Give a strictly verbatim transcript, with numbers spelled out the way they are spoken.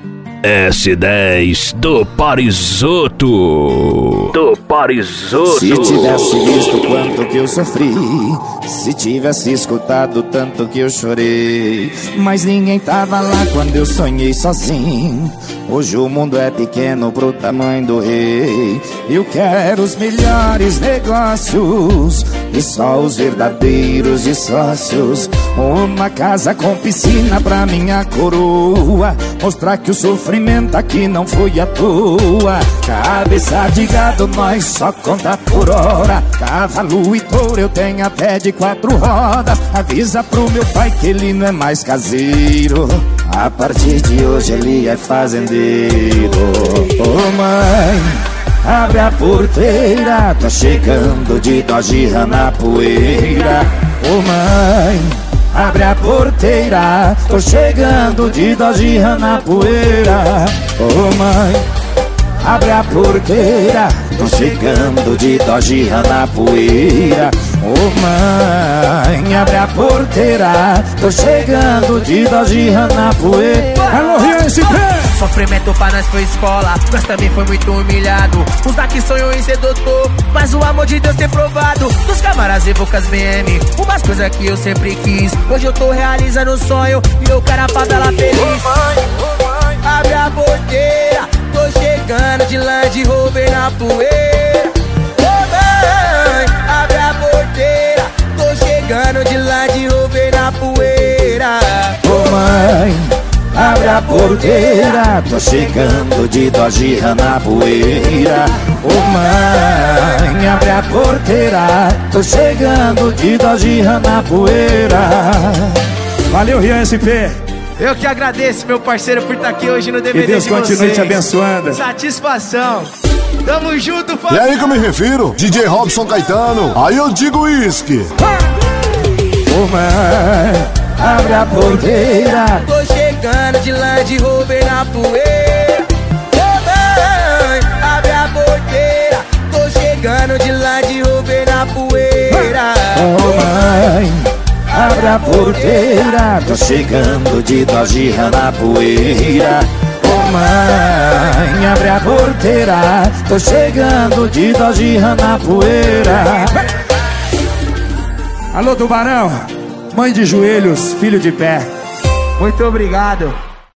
S dez do Parisoto. Do Parisoto. Se tivesse visto quanto que eu sofri, se tivesse escutado tanto que eu chorei, mas ninguém tava lá quando eu sonhei sozinho. Hoje o mundo é pequeno pro tamanho do rei. Eu quero os melhores negócios e só os verdadeiros de sócios. Uma casa com piscina pra minha coroa, mostrar que o sofrimento aqui não foi à toa. Cabeça de gado nós só conta por hora, cavalo e touro eu tenho até de quatro rodas. Avisa pro meu pai que ele não é mais caseiro, a partir de hoje ele é fazendeiro. Ô mãe, abre a porteira, tô chegando de Dodge Ram na poeira. Ô mãe, abre a porteira, tô chegando de Dodge Ram na poeira. Ô mãe, abre a porteira, tô chegando de Dodge Ram na poeira. Ô mãe, abre a porteira, tô chegando de Dodge Ram na poeira. Alô, Rian S P! Sofrimento pra nós foi escola, nós também foi muito humilhado. Uns daqui sonhou em ser doutor, mas o amor de Deus tem provado. Dos camaradas e bocas B M, umas coisas que eu sempre quis. Hoje eu tô realizando um sonho e eu quero a favela feliz. Ô mãe, ô mãe, abre a porteira, tô chegando de Land Rover na poeira. Ô mãe, abre a porteira, tô chegando de Land Rover na poeira. Ô mãe, abre a porteira, tô chegando de Dodge Ram na poeira. Ô mãe, abre a porteira, tô chegando de Dodge Ram na poeira. Valeu, Rian S P! Eu que agradeço, meu parceiro, por estar aqui hoje no D V D Que Deus de continue vocês. te abençoando. Satisfação. Tamo junto, E família. aí que eu me refiro, D J Robson Caetano. Aí eu digo uísque. Ô mãe, abre a porteira, Tô chegando de Land Rover na poeira. Ô mãe, abre a porteira, tô chegando de Land Rover na poeira. ô mãe, abre a porteira, tô chegando de Dodge Ram na poeira. Ô mãe, abre a porteira, tô chegando de Dodge Ram na poeira. Alô, Tubarão! Mãe de joelhos, filho de pé. Muito obrigado.